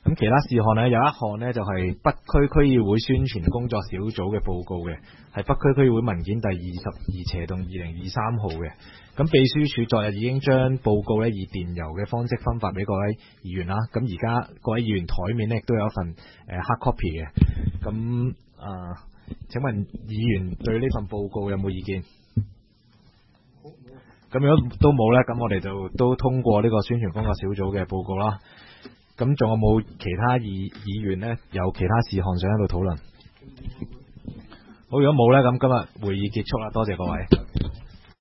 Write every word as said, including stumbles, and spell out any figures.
咁其他事項呢，有一項呢就係北區區議會宣傳工作小組嘅報告嘅，係北區區議會文件第二十二斜棟二零二三號嘅。咁秘書處昨日已經將報告呢以電郵嘅方式分發俾各位議員啦。咁而家各位議員台面呢亦都有一份誒 hard copy 嘅。咁啊、呃，請問議員對呢份報告有冇意見？咁如果都冇呢，咁我哋就都通過呢個宣傳工作小組嘅報告啦。咁仲有冇其他議議員呢？有其他事項想喺度討論？好，如果冇呢，咁今日會議結束啦，多謝各位。